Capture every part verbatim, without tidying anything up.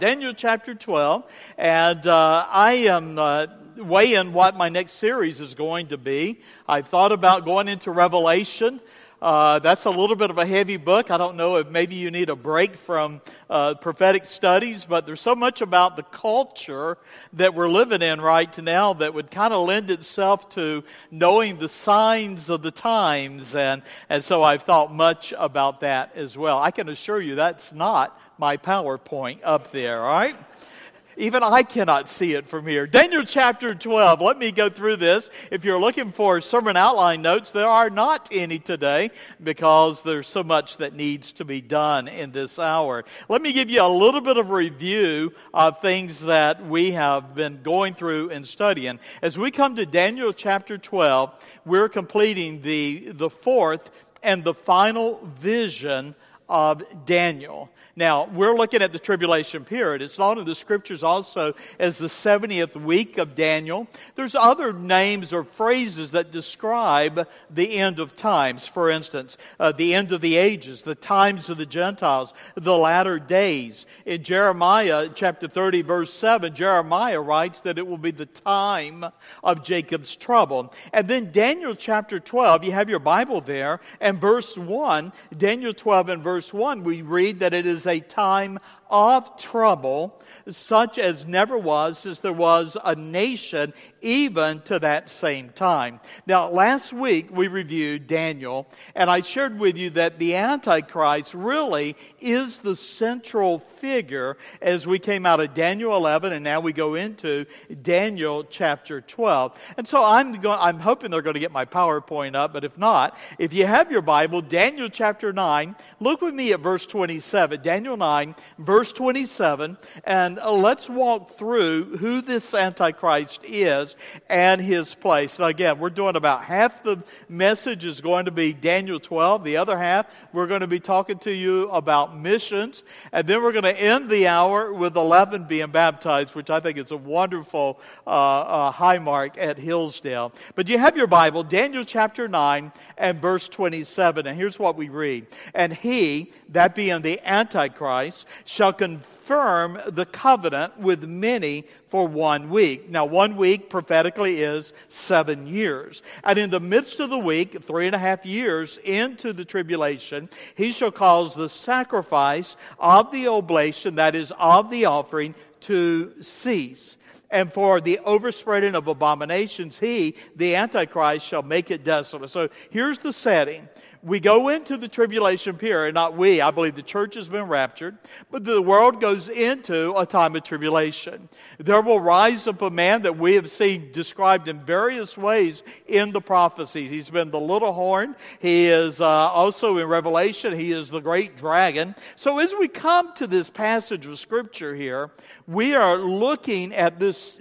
Daniel chapter twelve, and uh, I am uh, weighing what my next series is going to be. I've thought about going into Revelation. Uh, that's a little bit of a heavy book. I don't know if maybe you need a break from uh, prophetic studies, but there's so much about the culture that we're living in right now that would kind of lend itself to knowing the signs of the times, and, and so I've thought much about that as well. I can assure you that's not my PowerPoint up there, all right? Even I cannot see it from here. Daniel chapter twelve. Let me go through this. If you're looking for sermon outline notes, there are not any today because there's so much that needs to be done in this hour. Let me give you a little bit of a review of things that we have been going through and studying. As we come to Daniel chapter twelve, we're completing the, the fourth and the final vision of Daniel. Now, we're looking at the tribulation period. It's known in the scriptures also as the seventieth week of Daniel. There's other names or phrases that describe the end of times. For instance, uh, the end of the ages, the times of the Gentiles, the latter days. In Jeremiah chapter thirty, verse seven, Jeremiah writes that it will be the time of Jacob's trouble. And then Daniel chapter twelve, you have your Bible there, and verse one, Daniel twelve and verse one, we read that it is a time of trouble, such as never was since there was a nation even to that same time. Now, last week we reviewed Daniel, and I shared with you that the Antichrist really is the central figure as we came out of Daniel eleven, and now we go into Daniel chapter twelve. And so I'm going, I'm hoping they're going to get my PowerPoint up, but if not, if you have your Bible, Daniel chapter nine, look with me at verse twenty-seven. Daniel nine, verse twenty-seven, and let's walk through who this Antichrist is and his place. Now again, we're doing about half the message is going to be Daniel twelve. The other half, we're going to be talking to you about missions, and then we're going to end the hour with eleven being baptized, which I think is a wonderful uh, uh, high mark at Hillsdale. But you have your Bible, Daniel chapter nine and verse twenty-seven, and here's what we read. And he, that being the Antichrist, shall confirm the covenant with many for one week. Now, one week prophetically is seven years. And in the midst of the week, three and a half years into the tribulation, he shall cause the sacrifice of the oblation, that is, of the offering, to cease. And for the overspreading of abominations, he, the Antichrist, shall make it desolate. So here's the setting. We go into the tribulation period, not we, I believe the church has been raptured, but the world goes into a time of tribulation. There will rise up a man that we have seen described in various ways in the prophecies. He's been the little horn. He is uh, also in Revelation, he is the great dragon. So as we come to this passage of Scripture here, we are looking at this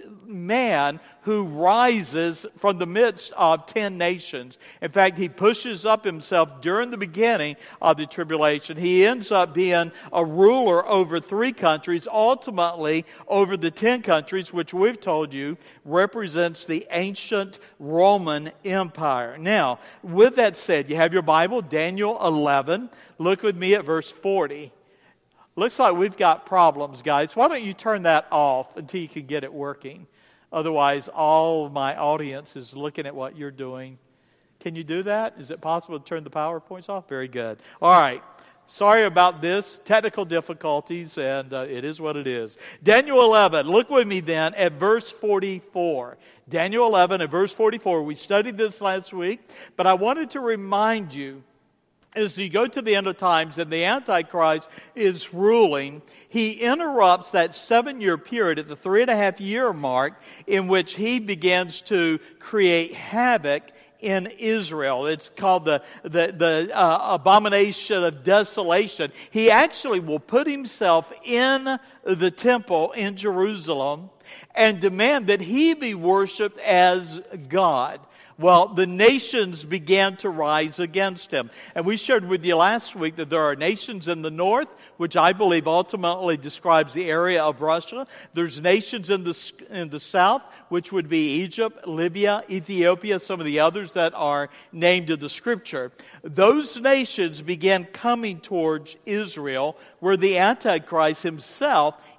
man who rises from the midst of ten nations. In fact, he pushes up himself during the beginning of the tribulation. He ends up being a ruler over three countries, ultimately over the ten countries, which we've told you represents the ancient Roman Empire. Now, with that said, you have your Bible, Daniel eleven. Look with me at verse forty. Looks like we've got problems, guys. Why don't you turn that off until you can get it working? Otherwise, all of my audience is looking at what you're doing. Can you do that? Is it possible to turn the PowerPoints off? Very good. All right. Sorry about this. Technical difficulties, and uh, it is what it is. Daniel eleven. Look with me then at verse forty-four. Daniel eleven at verse forty-four. We studied this last week, but I wanted to remind you, as you go to the end of times and the Antichrist is ruling, he interrupts that seven-year period at the three and a half year mark in which he begins to create havoc in Israel. It's called the, the, the uh, abomination of desolation. He actually will put himself in the temple in Jerusalem and demand that he be worshipped as God. Well, the nations began to rise against him. And we shared with you last week that there are nations in the north, which I believe ultimately describes the area of Russia. There's nations in the, in the south, which would be Egypt, Libya, Ethiopia, some of the others that are named in the Scripture. Those nations began coming towards Israel, where the Antichrist himself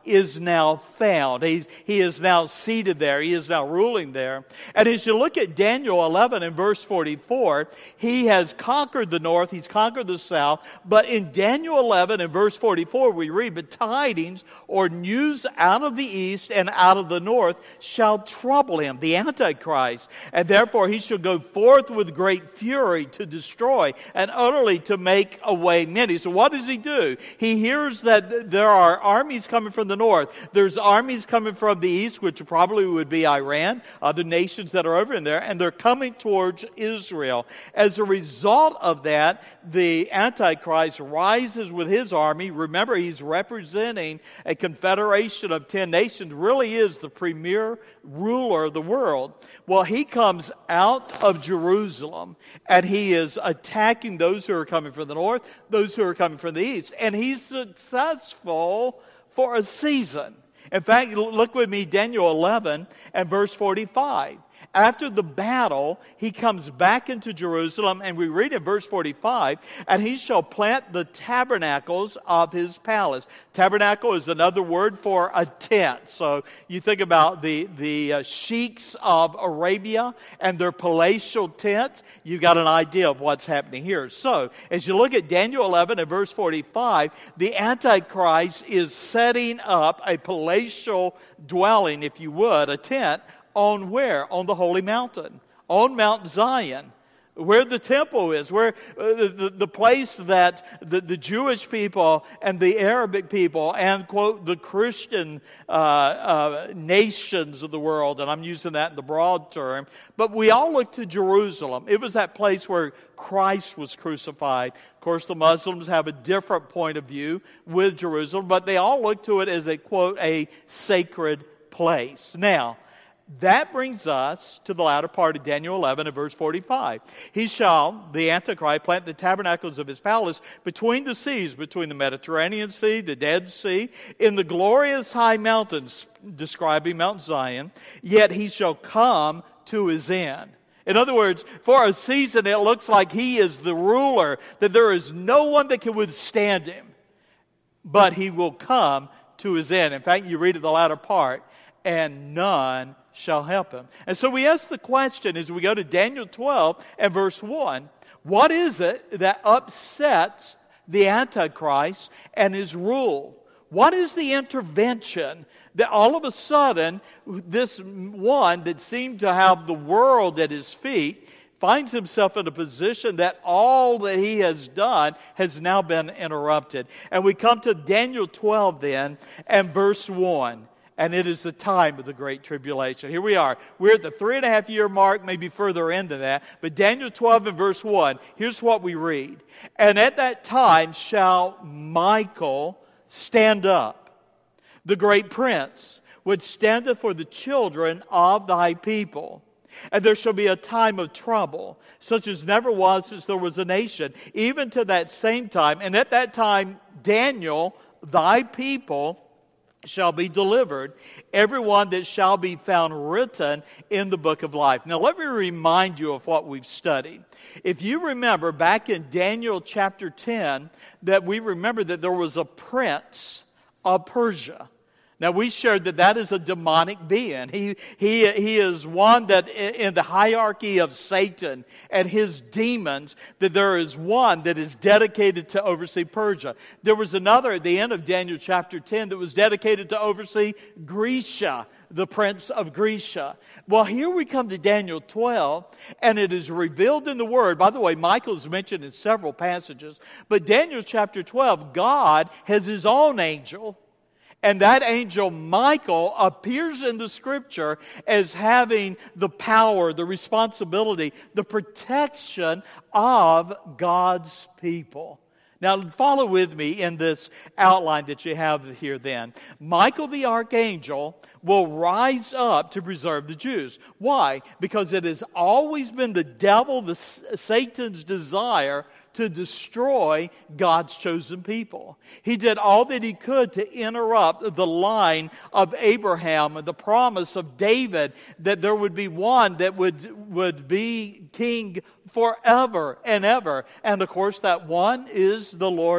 is now found. He's, he is now seated there. He is now ruling there. And as you look at Daniel eleven and verse forty-four, he has conquered the north, he's conquered the south. But in Daniel eleven and verse forty-four, we read, "But tidings or news out of the east and out of the north shall trouble him," the Antichrist, "and therefore he shall go forth with great fury to destroy and utterly to make away many." So what does he do? He hears that there are armies coming from the north. There's armies coming from the east, which probably would be Iran, other nations that are over in there, and they're coming towards Israel. As a result of that, the Antichrist rises with his army. Remember, he's representing a confederation of ten nations, really is the premier ruler of the world. Well, he comes out of Jerusalem, and he is attacking those who are coming from the north, those who are coming from the east. And he's successful for a season. In fact, look with me, Daniel eleven and verse forty-five. After the battle, he comes back into Jerusalem, and we read in verse forty-five, "And he shall plant the tabernacles of his palace." Tabernacle is another word for a tent. So you think about the, the uh, sheiks of Arabia and their palatial tents, you've got an idea of what's happening here. So as you look at Daniel eleven and verse forty-five, the Antichrist is setting up a palatial dwelling, if you would, a tent. On where? On the holy mountain, on Mount Zion, where the temple is, where uh, the, the place that the, the Jewish people and the Arabic people and, quote, the Christian uh, uh, nations of the world, and I'm using that in the broad term, but we all look to Jerusalem. It was that place where Christ was crucified. Of course, the Muslims have a different point of view with Jerusalem, but they all look to it as a, quote, a sacred place. Now, that brings us to the latter part of Daniel eleven and verse forty-five. "He shall," the Antichrist, "plant the tabernacles of his palace between the seas," between the Mediterranean Sea, the Dead Sea, "in the glorious high mountains," describing Mount Zion, "yet he shall come to his end." In other words, for a season it looks like he is the ruler, that there is no one that can withstand him. But he will come to his end. In fact, you read at the latter part, "and none shall help him." And so we ask the question as we go to Daniel twelve and verse one, what is it that upsets the Antichrist and his rule? What is the intervention that all of a sudden this one that seemed to have the world at his feet finds himself in a position that all that he has done has now been interrupted? And we come to Daniel twelve then and verse one. And it is the time of the Great Tribulation. Here we are. We're at the three and a half year mark, maybe further into that. But Daniel twelve and verse one, here's what we read. "And at that time shall Michael stand up, the great prince, which standeth for the children of thy people. And there shall be a time of trouble, such as never was since there was a nation, even to that same time. And at that time, Daniel, thy people, shall be delivered, everyone that shall be found written in the book of life." Now let me remind you of what we've studied. If you remember back in Daniel chapter ten, that we remember that there was a prince of Persia. Now, we shared that that is a demonic being. He, he, he is one that in the hierarchy of Satan and his demons, that there is one that is dedicated to oversee Persia. There was another at the end of Daniel chapter ten that was dedicated to oversee Grecia, the prince of Grecia. Well, here we come to Daniel twelve, and it is revealed in the Word. By the way, Michael is mentioned in several passages, but Daniel chapter twelve, God has his own angel. And that angel, Michael, appears in the Scripture as having the power, the responsibility, the protection of God's people. Now, follow with me in this outline that you have here then. Michael the archangel will rise up to preserve the Jews. Why? Because it has always been the devil, the Satan's desire to destroy God's chosen people. He did all that he could to interrupt the line of Abraham and the promise of David that there would be one that would, would be king forever and ever. And of course that one is the Lord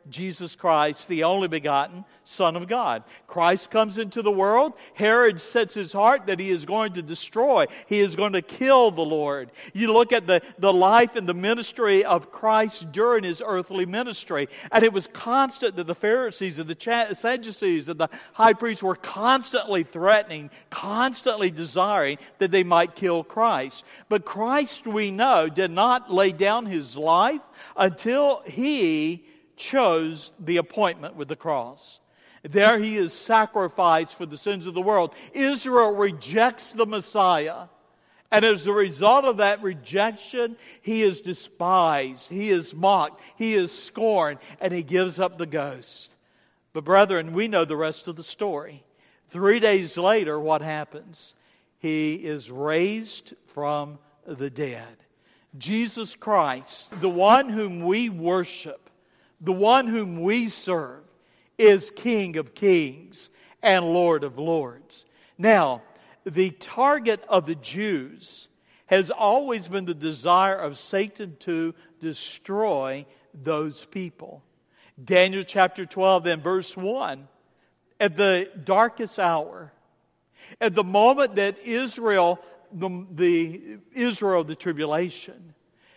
Jesus Christ, the only begotten Son of God. Christ comes into the world. Herod sets his heart that he is going to destroy. He is going to kill the Lord. You look at the, the life and the ministry of Christ during his earthly ministry, and it was constant that the Pharisees and the Sadducees and the high priests were constantly threatening, constantly desiring that they might kill Christ. But Christ, we know, did not lay down his life until he chose the appointment with the cross. There he is sacrificed for the sins of the world. Israel rejects the Messiah. And as a result of that rejection, he is despised, he is mocked, he is scorned, and he gives up the ghost. But brethren, we know the rest of the story. Three days later, what happens? He is raised from the dead. Jesus Christ, the one whom we worship, the one whom we serve, is King of kings and Lord of lords. Now, the target of the Jews has always been the desire of Satan to destroy those people. Daniel chapter twelve, then verse one, at the darkest hour, at the moment that Israel, the, the Israel of the tribulation,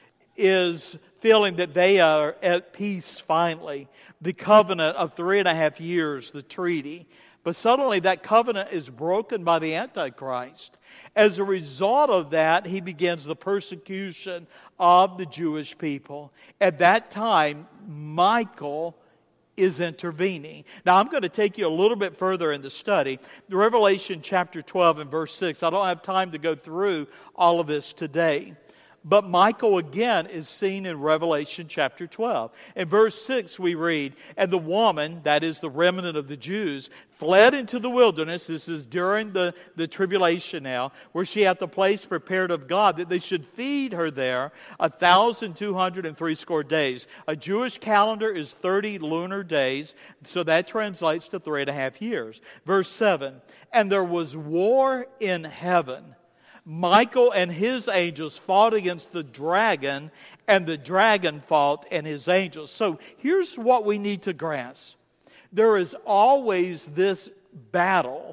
is feeling that they are at peace finally, the covenant of three and a half years, the treaty. But suddenly that covenant is broken by the Antichrist. As a result of that, he begins the persecution of the Jewish people. At that time, Michael is intervening. Now, I'm going to take you a little bit further in the study. Revelation chapter twelve and verse six. I don't have time to go through all of this today. But Michael again is seen in Revelation chapter twelve. In verse six we read, "And the woman," that is the remnant of the Jews, "fled into the wilderness," this is during the, the tribulation now, "where she hath the place prepared of God, that they should feed her there a thousand two hundred and threescore days." A Jewish calendar is thirty lunar days, so that translates to three and a half years. Verse seven, "And there was war in heaven. Michael and his angels fought against the dragon, and the dragon fought and his angels." So here's what we need to grasp. There is always this battle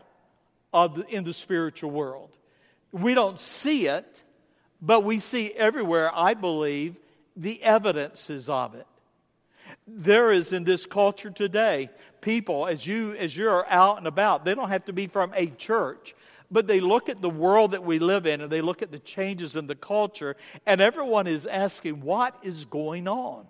of the, in the spiritual world. We don't see it, but we see everywhere, I believe, the evidences of it. There is in this culture today, people, as you as you're out and about, they don't have to be from a church, but they look at the world that we live in and they look at the changes in the culture, and everyone is asking, what is going on?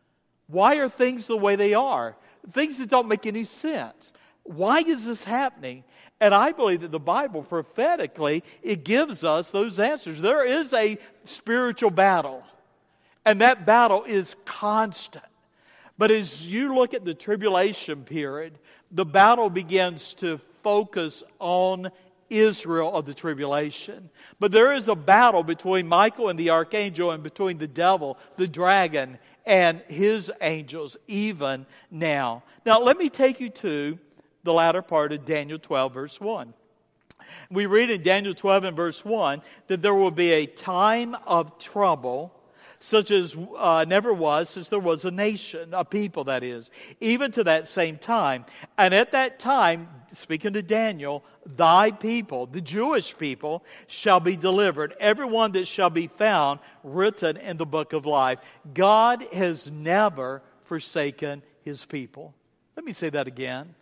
Why are things the way they are? Things that don't make any sense. Why is this happening? And I believe that the Bible prophetically, it gives us those answers. There is a spiritual battle, and that battle is constant. But as you look at the tribulation period, the battle begins to focus on Israel of the tribulation. But there is a battle between Michael and the archangel, and between the devil, the dragon, and his angels, even now. Now, let me take you to the latter part of Daniel twelve, verse one. We read in Daniel twelve and verse one that there will be a time of trouble such as uh, never was since there was a nation, a people that is, even to that same time. And at that time, speaking to Daniel, thy people, the Jewish people, shall be delivered, everyone that shall be found written in the book of life. God has never forsaken his people. Let me say that again.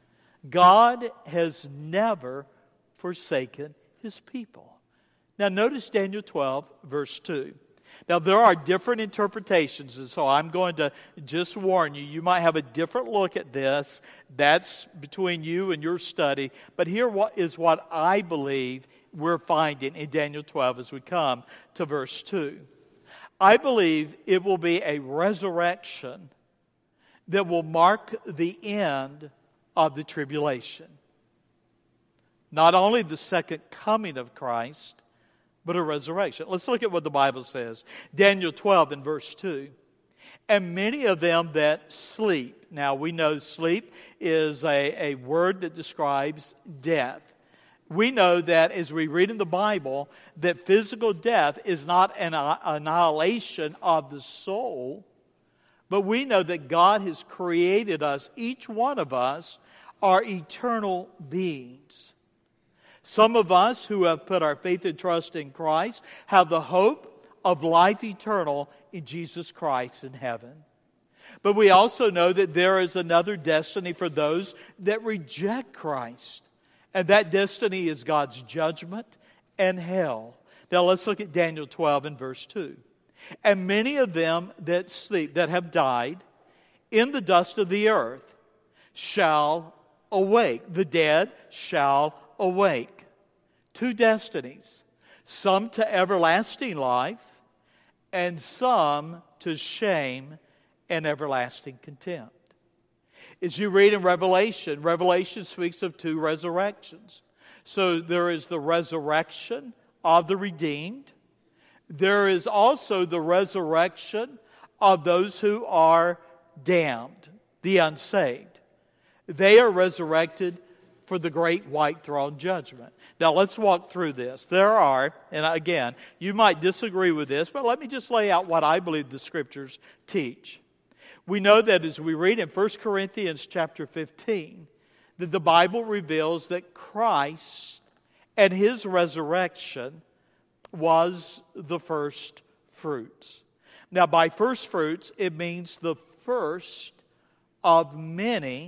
God has never forsaken his people. Now notice Daniel twelve, verse two. Now, there are different interpretations, and so I'm going to just warn you, you might have a different look at this. That's between you and your study. But here is what I believe we're finding in Daniel twelve as we come to verse two. I believe it will be a resurrection that will mark the end of the tribulation. Not only the second coming of Christ, but a resurrection. Let's look at what the Bible says. Daniel twelve and verse two. "And many of them that sleep." Now we know sleep is a, a word that describes death. We know that as we read in the Bible, that physical death is not an annihilation of the soul, But we know that God has created us, each one of us, are eternal beings. Some of us who have put our faith and trust in Christ have the hope of life eternal in Jesus Christ in heaven. But we also know that there is another destiny for those that reject Christ. And that destiny is God's judgment and hell. Now let's look at Daniel twelve and verse two. And many of them that sleep, that have died in the dust of the earth, shall awake. The dead shall awake. Two destinies. Some to everlasting life, and some to shame and everlasting contempt. As you read in Revelation, Revelation speaks of two resurrections. So there is the resurrection of the redeemed. There is also the resurrection of those who are damned, the unsaved. They are resurrected for the great white throne judgment. Now let's walk through this. There are, and again, you might disagree with this, but let me just lay out what I believe the Scriptures teach. We know that as we read in First Corinthians chapter fifteen, that the Bible reveals that Christ and His resurrection was the first fruits. Now, by first fruits, it means the first of many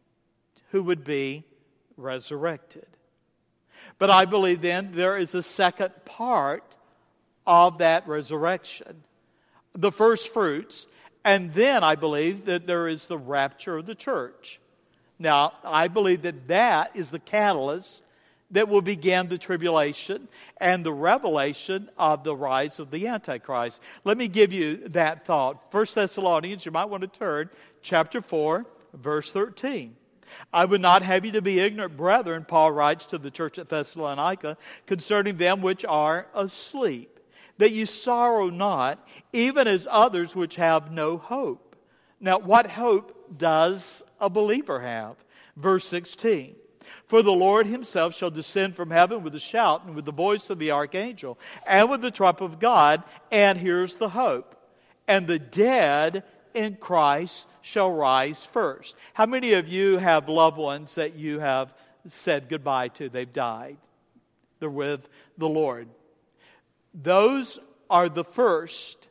who would be resurrected. But I believe then there is a second part of that resurrection, the first fruits, and then I believe that there is the rapture of the church. Now, I believe that that is the catalyst that will begin the tribulation and the revelation of the rise of the Antichrist. Let me give you that thought. First Thessalonians, you might want to turn, chapter four, verse thirteen. I would not have you to be ignorant, brethren, Paul writes to the church at Thessalonica, concerning them which are asleep, that you sorrow not, even as others which have no hope. Now, what hope does a believer have? Verse sixteen. For the Lord Himself shall descend from heaven with a shout and with the voice of the archangel and with the trump of God. And here's the hope. And the dead in Christ shall rise first. How many of you have loved ones that you have said goodbye to? They've died. They're with the Lord. Those are the first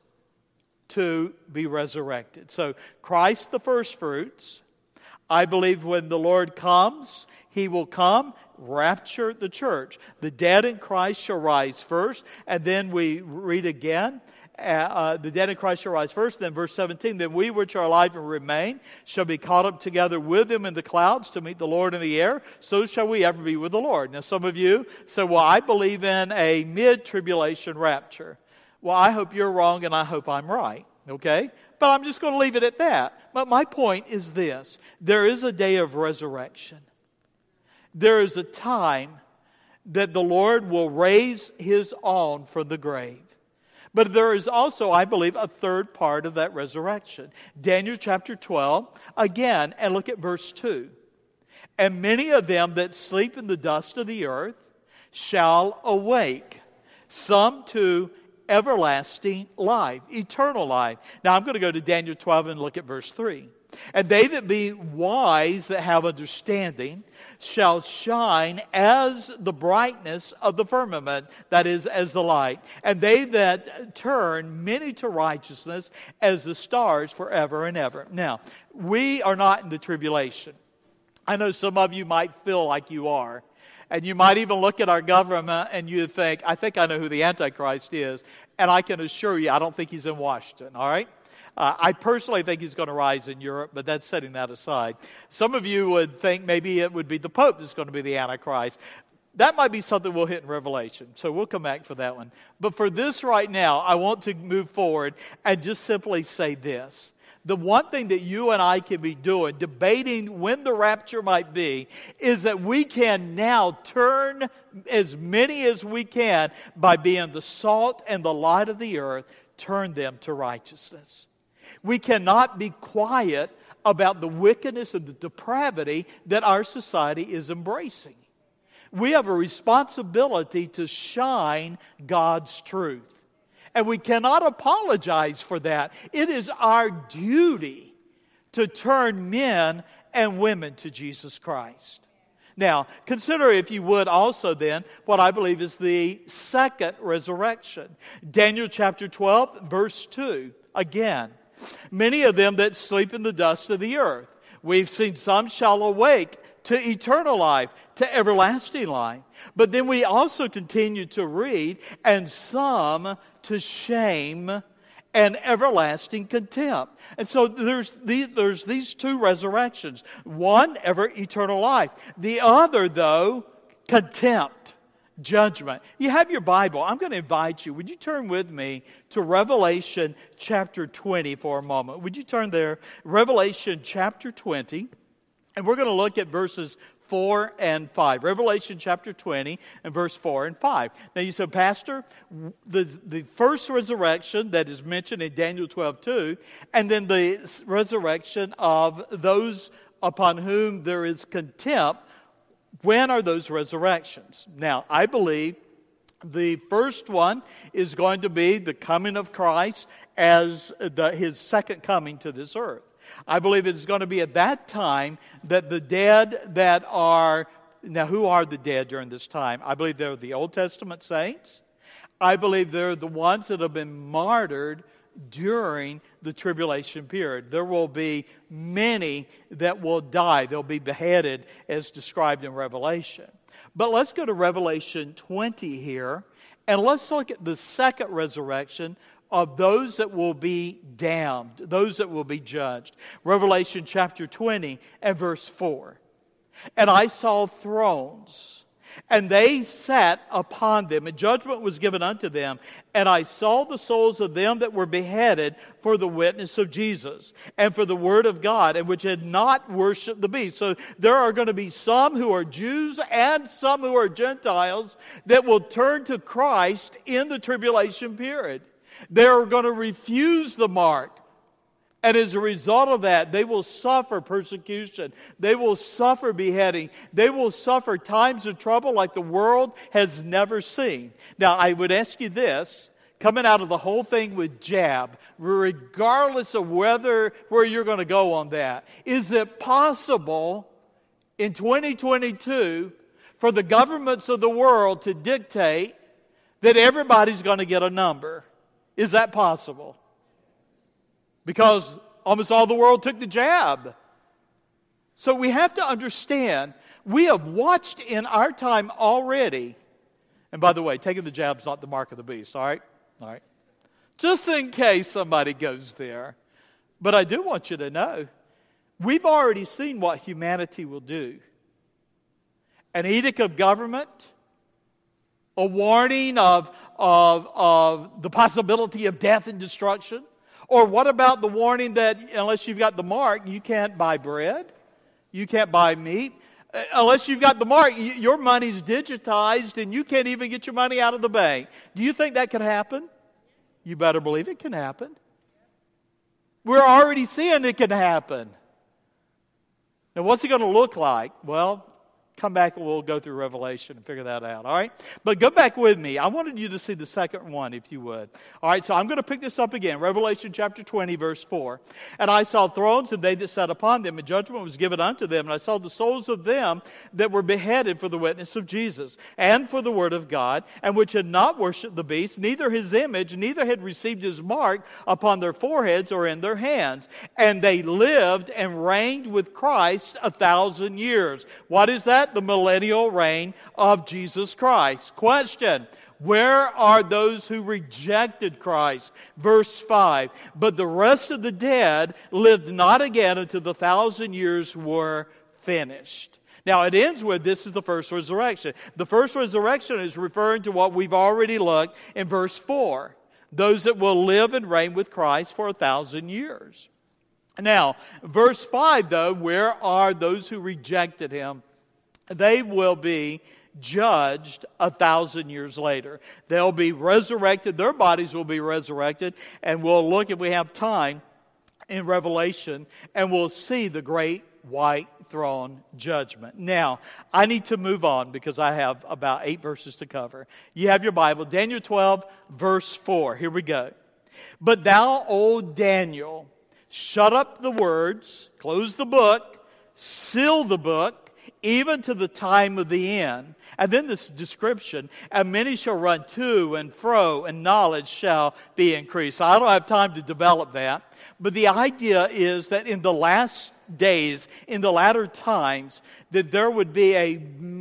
to be resurrected. So Christ the first fruits. I believe when the Lord comes, He will come, rapture the church. The dead in Christ shall rise first. And then we read again, uh, uh, the dead in Christ shall rise first. Then verse seventeen, then we which are alive and remain shall be caught up together with them in the clouds to meet the Lord in the air. So shall we ever be with the Lord. Now some of you say, well, I believe in a mid-tribulation rapture. Well, I hope you're wrong and I hope I'm right. Okay? But I'm just going to leave it at that. But my point is this. There is a day of resurrection. There is a time that the Lord will raise His own from the grave. But there is also, I believe, a third part of that resurrection. Daniel chapter twelve, again, and look at verse two. And many of them that sleep in the dust of the earth shall awake, some to everlasting life, eternal life. Now I'm going to go to Daniel twelve and look at verse three. And they that be wise, that have understanding, shall shine as the brightness of the firmament, that is, as the light. And they that turn many to righteousness as the stars forever and ever. Now, we are not in the tribulation. I know some of you might feel like you are. And you might even look at our government and you think, I think I know who the Antichrist is. And I can assure you, I don't think he's in Washington, all right? Uh, I personally think he's going to rise in Europe, but that's setting that aside. Some of you would think maybe it would be the Pope that's going to be the Antichrist. That might be something we'll hit in Revelation, so we'll come back for that one. But for this right now, I want to move forward and just simply say this. The one thing that you and I can be doing, debating when the rapture might be, is that we can now turn as many as we can by being the salt and the light of the earth, turn them to righteousness. We cannot be quiet about the wickedness and the depravity that our society is embracing. We have a responsibility to shine God's truth. And we cannot apologize for that. It is our duty to turn men and women to Jesus Christ. Now, consider, if you would, also then, what I believe is the second resurrection. Daniel chapter twelve, verse two. Again, many of them that sleep in the dust of the earth. We've seen some shall awake to eternal life, to everlasting life. But then we also continue to read, and some to shame and everlasting contempt. And so there's these, there's these two resurrections. One, ever eternal life. The other, though, contempt, judgment. You have your Bible. I'm going to invite you. Would you turn with me to Revelation chapter twenty for a moment? Would you turn there? Revelation chapter twenty. And we're going to look at verses four and five. Revelation chapter twenty and verse four and five. Now you said, Pastor, the, the first resurrection that is mentioned in Daniel twelve two, and then the resurrection of those upon whom there is contempt, when are those resurrections? Now, I believe the first one is going to be the coming of Christ as the, his second coming to this earth. I believe it's going to be at that time that the dead that are, now who are the dead during this time? I believe they're the Old Testament saints. I believe they're the ones that have been martyred during the tribulation period. There will be many that will die. They'll be beheaded as described in Revelation. But let's go to Revelation twenty here, and let's look at the second resurrection of those that will be damned, those that will be judged. Revelation chapter twenty and verse four. And I saw thrones, and they sat upon them, and judgment was given unto them. And I saw the souls of them that were beheaded for the witness of Jesus, and for the word of God, and which had not worshipped the beast. So there are going to be some who are Jews and some who are Gentiles that will turn to Christ in the tribulation period. They're going to refuse the mark. And as a result of that, they will suffer persecution. They will suffer beheading. They will suffer times of trouble like the world has never seen. Now, I would ask you this, coming out of the whole thing with jab, regardless of whether where you're going to go on that, is it possible in twenty twenty-two for the governments of the world to dictate that everybody's going to get a number? Is that possible? Because almost all the world took the jab. So we have to understand, we have watched in our time already, and by the way, taking the jab is not the mark of the beast, all right? All right. Just in case somebody goes there. But I do want you to know, we've already seen what humanity will do. An edict of government, a warning of, of, of the possibility of death and destruction. Or what about the warning that unless you've got the mark, you can't buy bread, you can't buy meat. Uh, unless you've got the mark, y- your money's digitized and you can't even get your money out of the bank. Do you think that could happen? You better believe it can happen. We're already seeing it can happen. Now what's it going to look like? Well, come back and we'll go through Revelation and figure that out, all right? But go back with me. I wanted you to see the second one, if you would. All right, so I'm going to pick this up again. Revelation chapter twenty, verse four. And I saw thrones, and they that sat upon them, and judgment was given unto them. And I saw the souls of them that were beheaded for the witness of Jesus, and for the word of God, and which had not worshipped the beast, neither his image, neither had received his mark upon their foreheads or in their hands. And they lived and reigned with Christ a thousand years. What is that? The millennial reign of Jesus Christ. Question: where are those who rejected Christ? Verse five. But the rest of the dead lived not again until the thousand years were finished. Now it ends with, this is the first resurrection. The first resurrection is referring to what we've already looked in verse four. Those that will live and reign with Christ for a thousand years. Now, verse five though, where are those who rejected him? They will be judged a thousand years later. They'll be resurrected. Their bodies will be resurrected. And we'll look, if we have time, in Revelation, and we'll see the great white throne judgment. Now, I need to move on because I have about eight verses to cover. You have your Bible, Daniel twelve, verse four. Here we go. But thou, O Daniel, shut up the words, close the book, seal the book, even to the time of the end. And then this description, and many shall run to and fro, and knowledge shall be increased. I don't have time to develop that, but the idea is that in the last days, in the latter times, that there would be a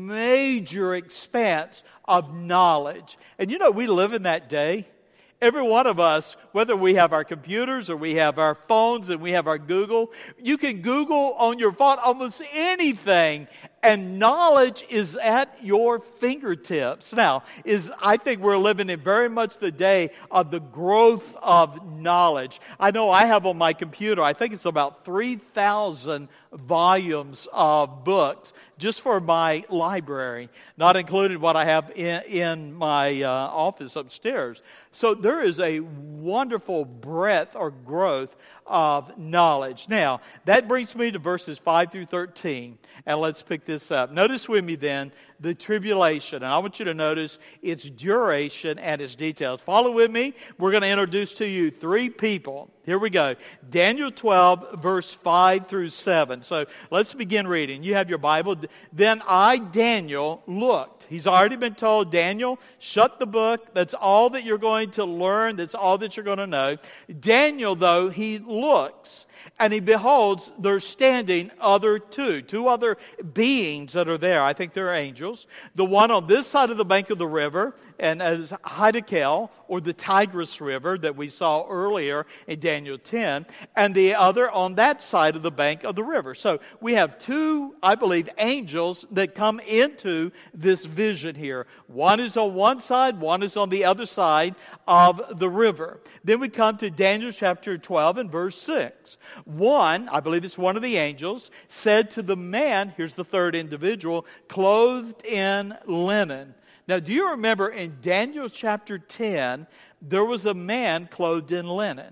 major expanse of knowledge. And you know, we live in that day. Every one of us, whether we have our computers or we have our phones and we have our Google, you can Google on your phone almost anything, and knowledge is at your fingertips. Now, is I think we're living in very much the day of the growth of knowledge. I know I have on my computer, I think it's about three thousand volumes of books just for my library, not including what I have in, in my uh, office upstairs. So there is a wonderful breadth or growth of knowledge. Now, that brings me to verses five through thirteen, and let's pick this up. Notice with me then the tribulation, and I want you to notice its duration and its details. Follow with me. We're going to introduce to you three people. Here we go. Daniel twelve, verse five through seven. So let's begin reading. You have your Bible. Then I, Daniel, looked. He's already been told, Daniel, shut the book. That's all that you're going to learn. That's all that you're going to know. Daniel, though, he looks, and he beholds there's standing other two, two other beings that are there. I think they're angels. The one on this side of the bank of the river, and as Hiddekel, or the Tigris River that we saw earlier in Daniel ten, and the other on that side of the bank of the river. So we have two, I believe, angels that come into this vision here. One is on one side, one is on the other side of the river. Then we come to Daniel chapter twelve and verse six. One, I believe it's one of the angels, said to the man, here's the third individual, clothed in linen. Now, do you remember in Daniel chapter ten, there was a man clothed in linen.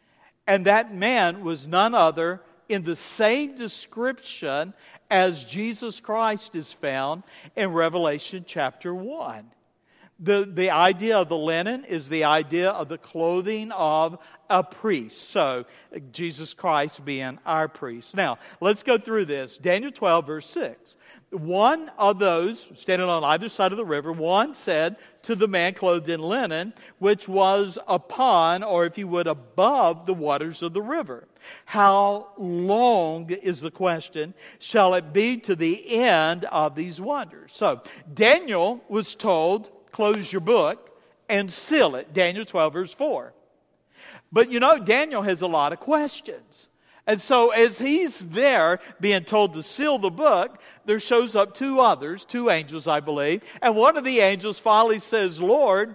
And that man was none other in the same description as Jesus Christ is found in Revelation chapter one. The, the idea of the linen is the idea of the clothing of a priest. So, Jesus Christ being our priest. Now, let's go through this. Daniel twelve, verse six. One of those standing on either side of the river, one said to the man clothed in linen, which was upon, or if you would, above the waters of the river. How long, is the question, shall it be to the end of these wonders? So, Daniel was told, close your book and seal it. Daniel twelve, verse four. But you know, Daniel has a lot of questions. And so as he's there being told to seal the book, there shows up two others, two angels, I believe. And one of the angels finally says, Lord,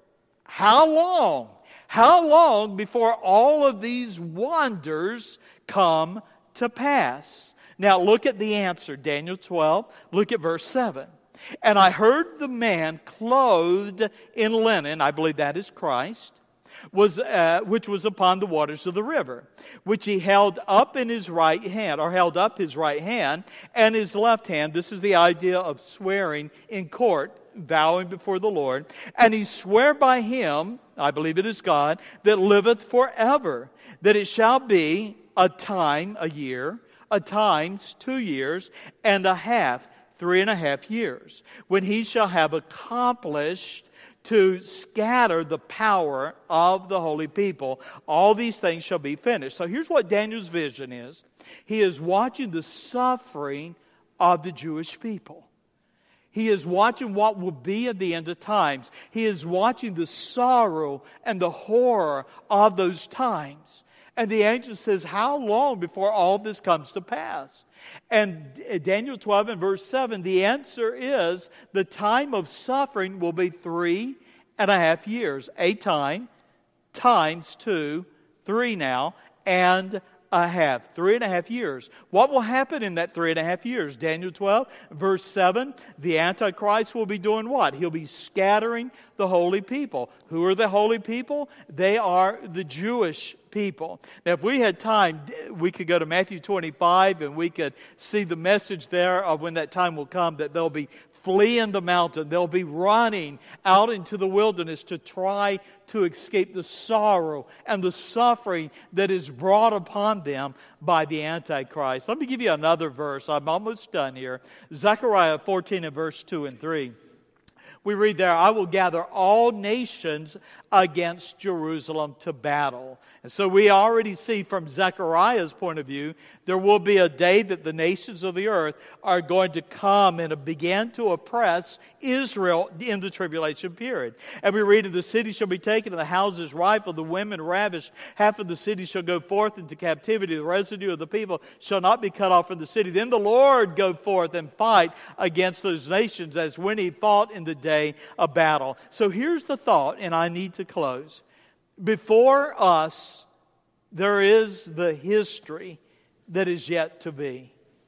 how long? How long before all of these wonders come to pass? Now look at the answer, Daniel twelve. Look at verse seven. And I heard the man clothed in linen, I believe that is Christ, was uh, which was upon the waters of the river, which he held up in his right hand, or held up his right hand, and his left hand. This is the idea of swearing in court, vowing before the Lord. And he sware by him, I believe it is God, that liveth forever, that it shall be a time, a year, a times two years, and a half, three and a half years, when he shall have accomplished to scatter the power of the holy people. All these things shall be finished. So here's what Daniel's vision is. He is watching the suffering of the Jewish people. He is watching what will be at the end of times. He is watching the sorrow and the horror of those times. And the angel says, how long before all this comes to pass? And Daniel twelve and verse seven, the answer is the time of suffering will be three and a half years. A time, times two, three now, and a half. Three and a half years. What will happen in that three and a half years? Daniel twelve, verse seven, the Antichrist will be doing what? He'll be scattering the holy people. Who are the holy people? They are the Jewish people. Now, if we had time, we could go to Matthew twenty-five and we could see the message there of when that time will come that they'll be fleeing the mountain. They'll be running out into the wilderness to try to escape the sorrow and the suffering that is brought upon them by the Antichrist. Let me give you another verse. I'm almost done here. Zechariah fourteen and verse two and three. We read there, I will gather all nations against Jerusalem to battle. And so we already see from Zechariah's point of view, there will be a day that the nations of the earth are going to come and begin to oppress Israel in the tribulation period. And we read, the city shall be taken, and the houses rifled, the women ravished. Half of the city shall go forth into captivity. The residue of the people shall not be cut off from the city. Then the Lord go forth and fight against those nations as when he fought in the day a battle. So here's the thought, and I need to close. Before us, there is the history that is yet to be.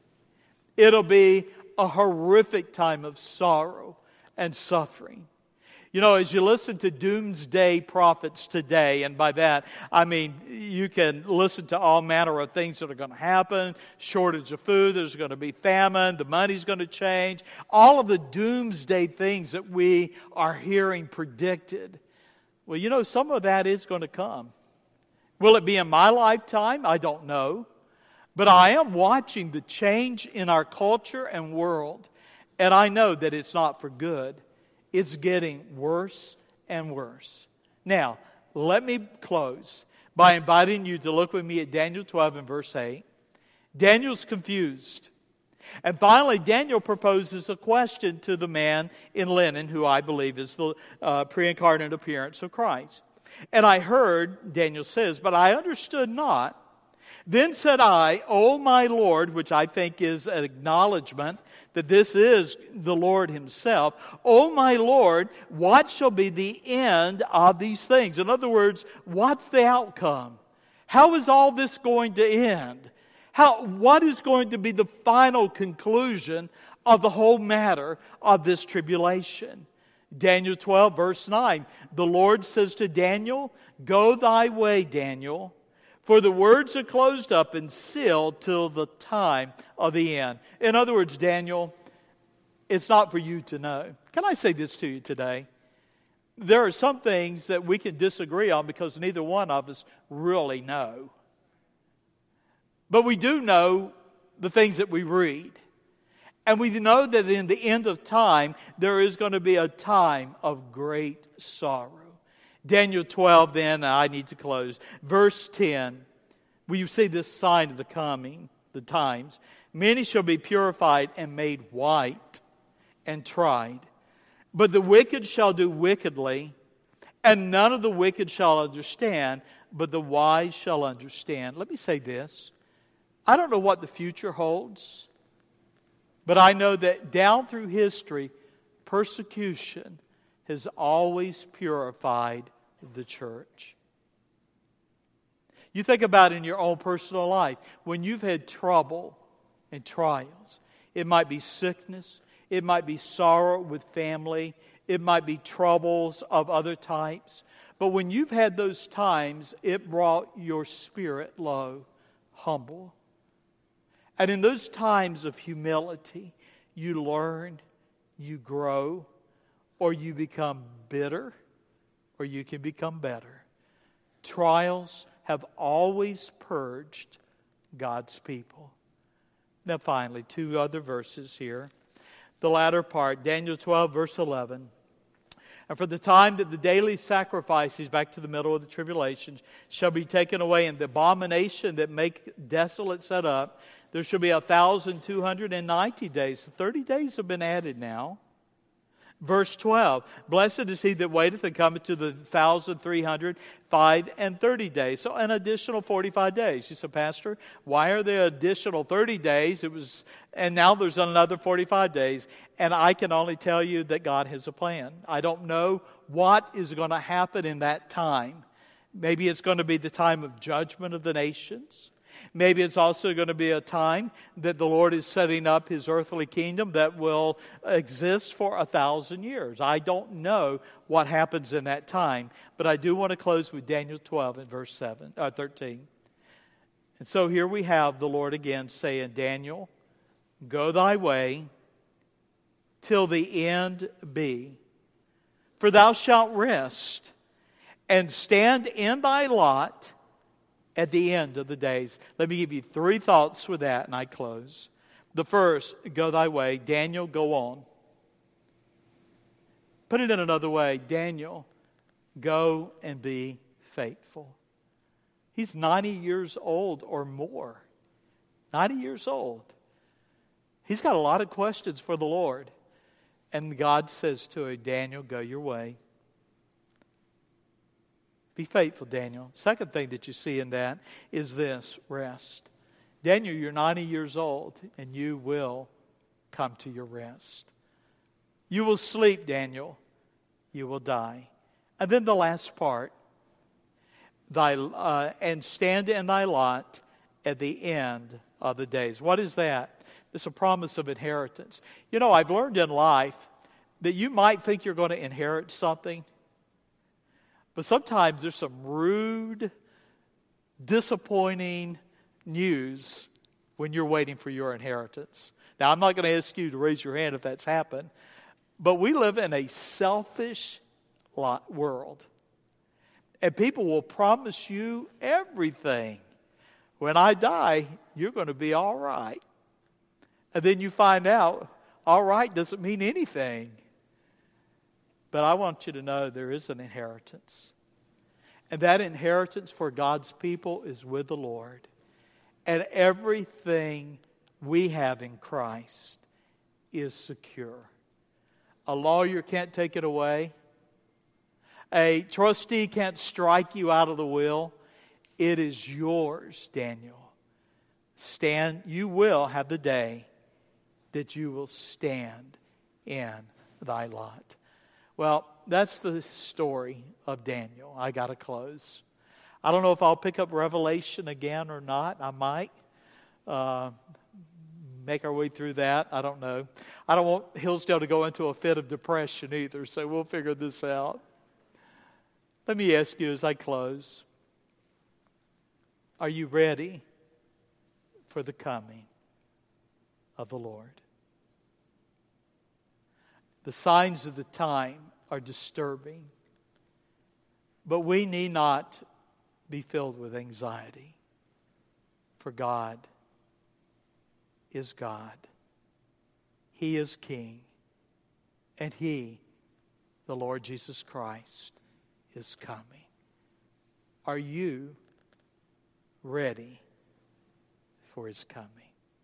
It'll be a horrific time of sorrow and suffering. You know, as you listen to doomsday prophets today, and by that, I mean, you can listen to all manner of things that are going to happen. Shortage of food, there's going to be famine, the money's going to change. All of the doomsday things that we are hearing predicted. Well, you know, some of that is going to come. Will it be in my lifetime? I don't know. But I am watching the change in our culture and world, and I know that it's not for good. It's getting worse and worse. Now, let me close by inviting you to look with me at Daniel twelve and verse eight. Daniel's confused. And finally, Daniel proposes a question to the man in linen, who I believe is the uh, pre-incarnate appearance of Christ. And I heard, Daniel says, but I understood not. Then said I, O my Lord, which I think is an acknowledgement that this is the Lord himself. O my Lord, what shall be the end of these things? In other words, what's the outcome? How is all this going to end? How, what is going to be the final conclusion of the whole matter of this tribulation? Daniel twelve, verse nine. The Lord says to Daniel, go thy way, Daniel, for the words are closed up and sealed till the time of the end. In other words, Daniel, it's not for you to know. Can I say this to you today? There are some things that we can disagree on because neither one of us really know. But we do know the things that we read. And we know that in the end of time, there is going to be a time of great sorrow. Daniel twelve, then, I need to close. Verse ten, where you see this sign of the coming, the times. Many shall be purified and made white and tried. But the wicked shall do wickedly, and none of the wicked shall understand, but the wise shall understand. Let me say this. I don't know what the future holds, but I know that down through history, persecution has always purified the church. You think about in your own personal life, when you've had trouble and trials, it might be sickness, it might be sorrow with family, it might be troubles of other types. But when you've had those times, it brought your spirit low, humble. And in those times of humility, you learn, you grow, or you become bitter, or you can become better. Trials have always purged God's people. Now finally, two other verses here. The latter part, Daniel twelve, verse eleven. And for the time that the daily sacrifices, back to the middle of the tribulation, shall be taken away, and the abomination that make desolate set up, there shall be a thousand two hundred and ninety days. So thirty days have been added now. Verse twelve, blessed is he that waiteth and cometh to the thousand three hundred five and thirty days. So an additional forty-five days. You said, Pastor, why are there additional thirty days? It was, and now there's another forty-five days. And I can only tell you that God has a plan. I don't know what is going to happen in that time. Maybe it's going to be the time of judgment of the nations. Maybe it's also going to be a time that the Lord is setting up His earthly kingdom that will exist for a thousand years. I don't know what happens in that time, but I do want to close with Daniel twelve and verse seven, uh, thirteen. And so here we have the Lord again saying, Daniel, go thy way till the end be. For thou shalt rest and stand in thy lot at the end of the days. Let me give you three thoughts with that, and I close. The first, go thy way. Daniel, go on. Put it in another way. Daniel, go and be faithful. He's ninety years old or more. ninety years old. He's got a lot of questions for the Lord. And God says to him, Daniel, go your way. Be faithful, Daniel. Second thing that you see in that is this, rest. Daniel, you're ninety years old, and you will come to your rest. You will sleep, Daniel. You will die. And then the last part, thy uh, and stand in thy lot at the end of the days. What is that? It's a promise of inheritance. You know, I've learned in life that you might think you're going to inherit something, but sometimes there's some rude, disappointing news when you're waiting for your inheritance. Now, I'm not going to ask you to raise your hand if that's happened, but we live in a selfish world. And people will promise you everything. When I die, you're going to be all right. And then you find out, all right doesn't mean anything. But I want you to know there is an inheritance. And that inheritance for God's people is with the Lord. And everything we have in Christ is secure. A lawyer can't take it away. A trustee can't strike you out of the will. It is yours, Daniel. Stand, you will have the day that you will stand in thy lot. Well, that's the story of Daniel. I got to close. I don't know if I'll pick up Revelation again or not. I might uh, make our way through that. I don't know. I don't want Hillsdale to go into a fit of depression either, so we'll figure this out. Let me ask you as I close, are you ready for the coming of the Lord? The signs of the time are disturbing, but we need not be filled with anxiety, for God is God. He is King, and He, the Lord Jesus Christ, is coming. Are you ready for His coming?